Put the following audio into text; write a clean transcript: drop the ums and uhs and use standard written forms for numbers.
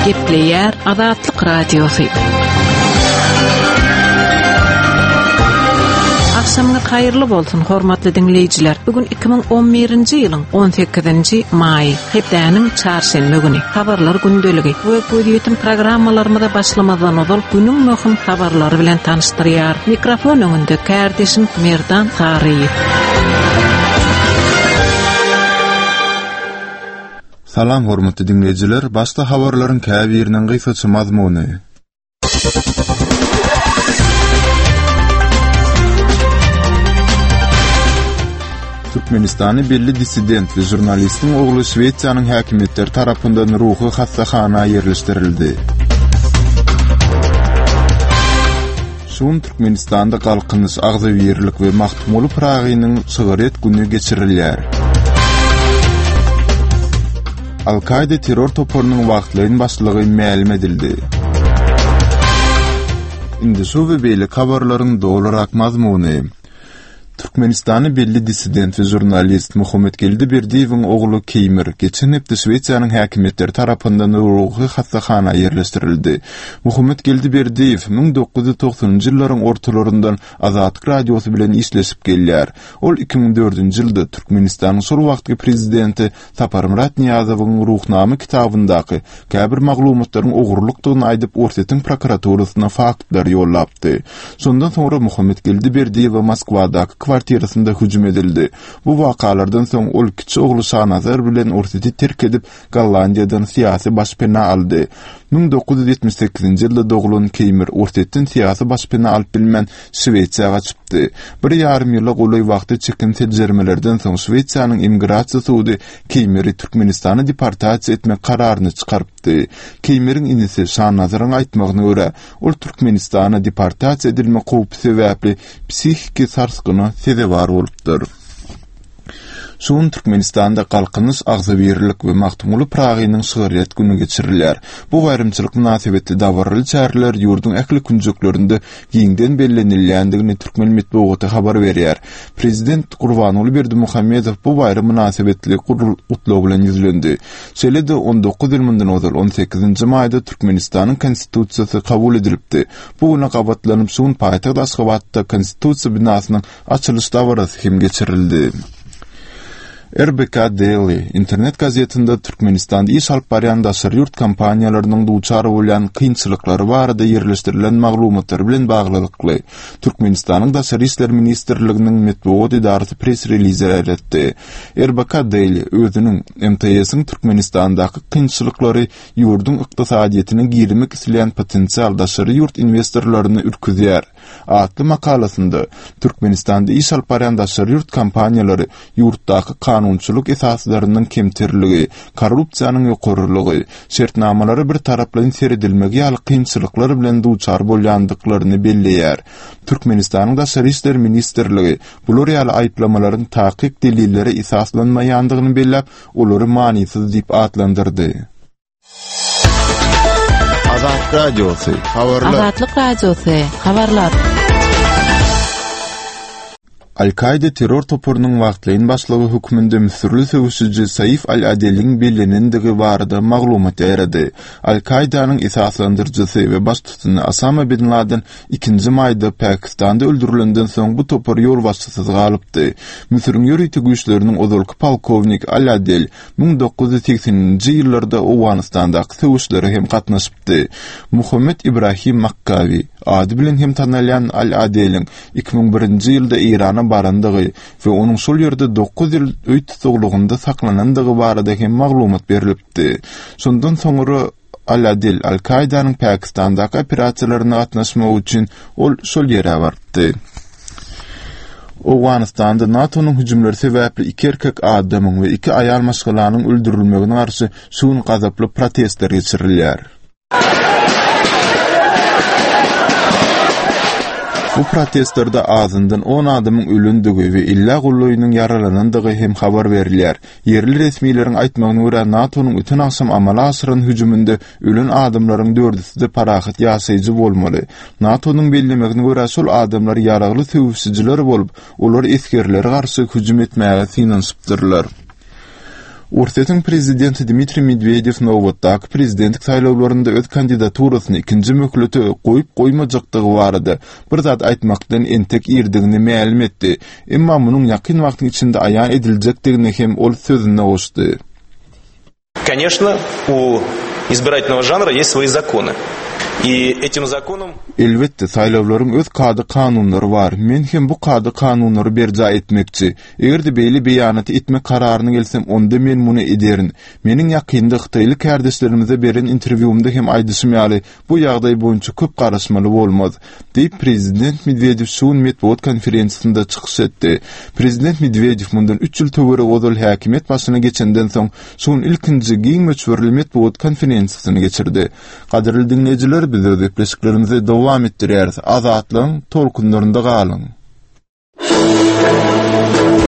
Gepleyer Azatlyk Radiosu. Akşamınız hayırlı bolsun hormatly dinleyijiler. Bugün 2011-nji ýylyň 18-nji maý, hepdäniň çarşembe güni. Habarlar gündöligi. Bu ýetim programmalarymyza başlamadan ozal günüň möhüm habarlary bilen tanışdyrýar. Mikrofon öňünde kardeşim Merdan Sariýew. Salam hormatly dinleyijiler. Başda habarlaryň käbirinden gysgaça mazmuny. Türkmenistany belli dissident we jurnalistiň ogly Şweýçanyň häkimetleri tarapyndan ruhy hassahana ýerleşdirildi. Şun Türkmenistanda galkynyş, agzybirlik we Mahmuly Pragynyň şygaret güni geçirilýär. Al-Qaida terror topurynyň wagtlaryň başlygy ma'lum edildi. Indi şu we beýle habarlaryň dolarak mazmuny. Türkmenistany belli dissident we jurnalist Muhammed Geldiberdiýewiň ogly Keýmir geçen hepde Şweýçanyň häkimetleri tarapyndan ruhy hassahana ýerleşdirildi. Muhammed Geldiberdiýew 1990-njy ýyllaryň ortalaryndan Azatlyk Radiosu bilen işleşip gelýär. Ol 2004-nji ýylda Türkmenistanyň şol wagtky prezidenti Saparmurat Niýazowyň ruhnamy kitabyndaky käbir maglumatlaryň ogurlukdygyny aýdyp Orsetň prokuraturasyna faktlar ýollapdy. Şondan sonra Muhammed Geldiberdiýew Moskwadaky kwartirasynda hüjüm edildi. Bu wakalardan soň ol kiçi ogly Şahnazar bilen Orseti terk edip Gollandiýadan syýasy başpena aldy. 1978-nji ýylda dogulun Keýmir Orsetden syýasy başpena alyp bilmän Şweýçaga çypdy. 1,5 ýyllyk ulay wagty çekin terjermelerden soň Şweýçanyň immigrasiýa sudy Keýmiri Türkmenistany deportasiýa etmek kararyny çykarpdy. Keýmiriň inisi Şahnazaryň aýtmagyna görä, ol Türkmenistana deportasiýa edilme gowpy sebäpli psihiki sarsgyny sezebar bolupdyr. Şun Türkmenistanda galkynyş, agzybirlik we Mahmuly Pragynyň şygaret güni geçirilýär. Bu gaýrymçylyk münasibetli dawarly çäreler ýurdun ähli künjeklerinde giňden bellenilýändigini Türkmen medeniýeti habar berýär. Prezident Gurbanuly Berdimuhammedow bu baýram münasibetli gutlaw bilen ýüzlendi. Şeýle-de 19 ýylyndan ozal 18-nji maýda Türkmenistanyň konstitusiýasy kabul edilipdi. Bu güne gabatlanyp şun paýtaxt Aşgabatda konstitusiýa binasynyň açylyş dawarasy hem geçirildi. RBK Daily internet gazetinde Türkmenistanda iş alyp barýan daşary ýurt kompaniýalarynyň duçar bolan kynçylyklary barada ýerleşdirilen maglumatlar bilen baglykly Türkmenistanyň daşary işler ministrliginiň medeniýet idarasy press release etdi. RBK Daily özüniň MTS-iň Türkmenistandaky kynçylyklary ýurdun ykdysadyetini girmek isleýän potensial daşary ýurt investorlaryny ürküzýär. Atly makalasynda Türkmenistanda iş alyp barýan daşary ýurt kompaniýalary ýurtdaky kanunçylyk esaslarynyň kemtirligi, korrupsiýanyň ýokarylygy, şertnamalary bir taraplan seredilmegi ýaly kynçylyklar bilen duçar bolýandyklaryny belleýär. Türkmenistanyň daşary işler ministrligi bular ýaly aýplamalaryň takyk delilleri esaslanmaýandygyny bellep, olary manysyz diýip atlandyrdy. Azatlyk Radiosu habarlar. Azatlyk Radiosu habarlar. Al-Qaida terror topurynyň wagtlaryň başlygy hökmünde Misirli söwüşçi Saif al-Adelin bellenendigi barada maglumat berdi. Al-Qaidanyň esaslandyrjysy we baş tutuny Osama bin Laden 2-nji maýda Pakistanda öldürilenden soň bu topar ýol başçysyz galypdy. Misiriň ýöreýtik güýçleriniň ozalky polkovnik al-Adel 1980-nji ýyllarda Awganistandaky söwüşlere hem gatnaşypdy. Muhammed Ibrahim Makkavi ady bilen hem tanalýan al-Adelin 2001-nji ýylda Irana barandygy we onuň şol ýerde 9 ýyl öýt tutuklygynda saklanandygy barada hem maglumat berilipdi. Şondan soňra Al-Adel Al-Qaidanyň Pakistandaky operasiýalaryna gatnaşmak üçin ol şol ýere bardy. Awganistanda NATO'nun hüjümleri sebäpli 2 erkek adamyň we 2 aýal maşgalanyň öldürilmegine garşy şuň gazaply protestler geçirilýär. Bu protestlarda azından 10 adamın ölündüğü ve illa gulloyunun yaralanandığı hem haber verilýär. Yerli resmilerin aýtmagyna görä NATO'nun ötün aksam amala asyryň hüjüminde ölen adamlaryň 4-si de parahat ýaşaýjy bolmaly. NATO'nun bellemegine görä şol adamlar yaragly söwüşçiler bolup, olar eskerlere garşy hüjüm etmäge synanypdyrlar. Ursetin prezidenti Dmitri Medvedev nowatdaky prezidentlik saýlawlarynda öz kandidaturasyny ikinji möhlete goýup goýmajakdygy barady. Bir zat aýtmakdan entek irdigini ma'lum etdi. Emma munyň ýakyn wagtyň içinde aýan ediljekdigine hem ol sözüne goşdy. Конечно, у избирательного жанра есть свои законы. И этим законом elbette saýlawlaryň öz kady kanunlary bar. Men hem bu kady kanunlary berja etmekçi. Eger de beýle beýanat etmek kararyna gelsem, onda men muny ederin. Meniň ýakynda Xitayly kardeşlerimize beren interwýumda hem aýdyşym ýaly bu ýagdaý boýunça köp garaşmaly bolmaz. Diýip prezident Medvedew şuň metbuat konferensiýasynda çykyş etdi. Prezident Medvedew mundan 3 ýyl töwere Ozal häkimet başyna geçenden soň şuň ilkinji giň möçberli metbuat konferensiýasyny geçirdi. Gaderli dinleýijiler, biz öz öpleşiklerimizi dowam etdirýäris. Azatlyň tolkunlarynda galyň.